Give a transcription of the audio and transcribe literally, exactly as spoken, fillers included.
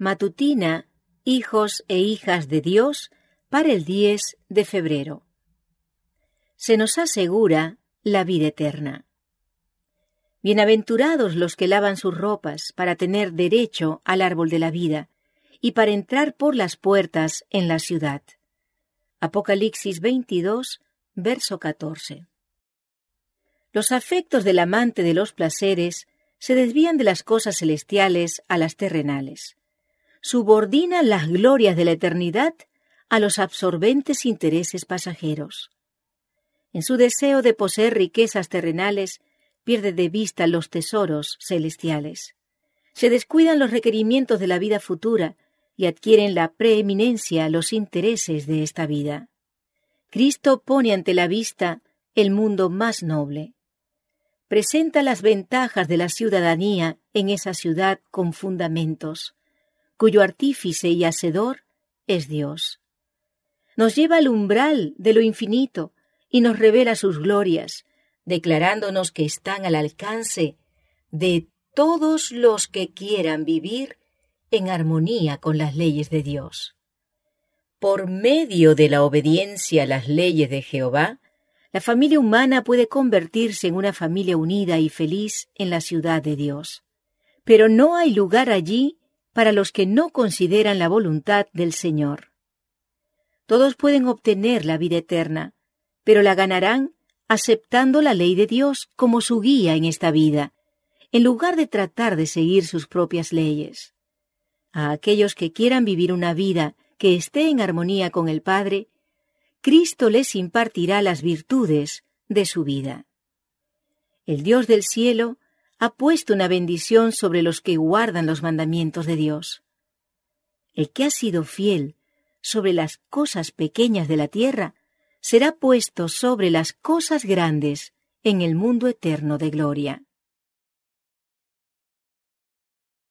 Matutina, hijos e hijas de Dios, para el diez de febrero. Se nos asegura la vida eterna. Bienaventurados los que lavan sus ropas para tener derecho al árbol de la vida y para entrar por las puertas en la ciudad. Apocalipsis veintidós, verso catorce. Los afectos del amante de los placeres se desvían de las cosas celestiales a las terrenales. Subordinan las glorias de la eternidad a los absorbentes intereses pasajeros. En su deseo de poseer riquezas terrenales, pierde de vista los tesoros celestiales. Se descuidan los requerimientos de la vida futura y adquieren la preeminencia los intereses de esta vida. Cristo pone ante la vista el mundo más noble. Presenta las ventajas de la ciudadanía en esa ciudad con fundamentos, cuyo artífice y hacedor es Dios. Nos lleva al umbral de lo infinito y nos revela sus glorias, declarándonos que están al alcance de todos los que quieran vivir en armonía con las leyes de Dios. Por medio de la obediencia a las leyes de Jehová, la familia humana puede convertirse en una familia unida y feliz en la ciudad de Dios. Pero no hay lugar allí para los que no consideran la voluntad del Señor. Todos pueden obtener la vida eterna, pero la ganarán aceptando la ley de Dios como su guía en esta vida, en lugar de tratar de seguir sus propias leyes. A aquellos que quieran vivir una vida que esté en armonía con el Padre, Cristo les impartirá las virtudes de su vida. El Dios del cielo ha puesto una bendición sobre los que guardan los mandamientos de Dios. El que ha sido fiel sobre las cosas pequeñas de la tierra será puesto sobre las cosas grandes en el mundo eterno de gloria.